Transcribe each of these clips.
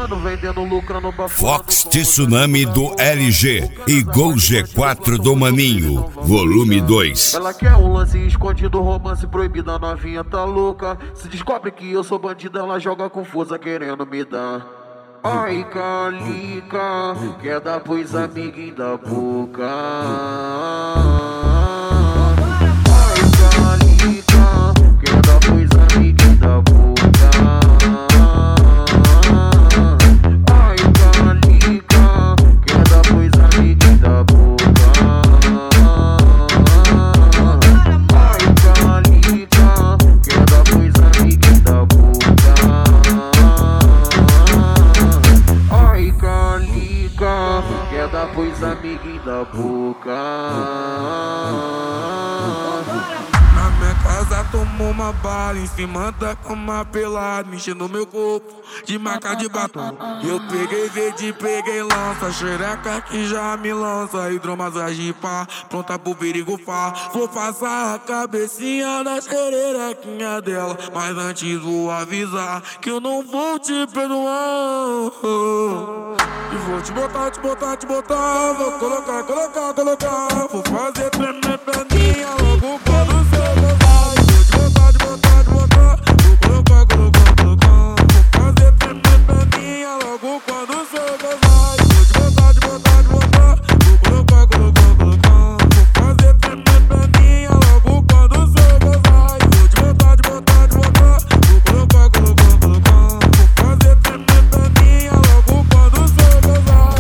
fazendo, vendendo, lucrando, Fox Tsunami do LG e Gol G4 do Maninho, volume 2. Ela quer um lance escondido, romance proibido, a novinha tá louca. Se descobre que eu sou bandido, ela joga confusa querendo me dar. Ai, calica, quer dar pros amiguinhos da boca. Ai, calica, quer dar pros amiguinhos da boca. Ai, calica, quer dar pros amiguinhos da boca. Ai, calica, quer dar pros amiguinhos da boca. Ai, calica, quer dar pros amiguinhos da boca. Na minha casa tomou uma bala, em cima da cama pelado, mexendo meu corpo de marca de batom. Eu peguei verde, peguei lança, xereca que já me lança, hidromassagem pá, pronta pro perigo fá. Vou passar a cabecinha na xerequinha dela, mas antes vou avisar que eu não vou te perdoar. E vou te botar, vou colocar, vou fazer tremer perninha logo quando você gozar. Vou te botar, vou colocar, vou fazer tremer perninha logo quando você gozar. Vou te botar, vou colocar, vou fazer tremer perninha logo quando você gozar. Vou te botar, vou colocar, vou fazer tremer perninha logo quando você gozar.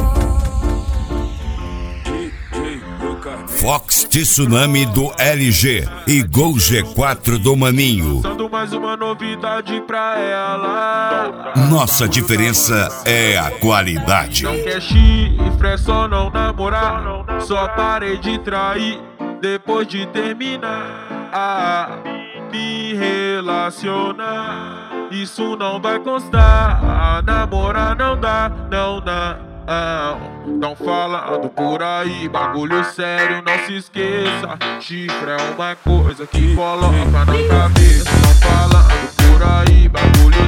Fox Tsunami do LG e Gol G4 do Maninho. Dando mais uma novidade pra ela. Nossa diferença é a qualidade. Não quer chifre, é só não namorar. Só parei de trair depois de terminar. Me relacionar, isso não vai constar. Namorar não dá, não dá. Não falando por aí, bagulho sério, não se esqueça. Chifre é uma coisa que coloca na cabeça. Não falando por aí, bagulho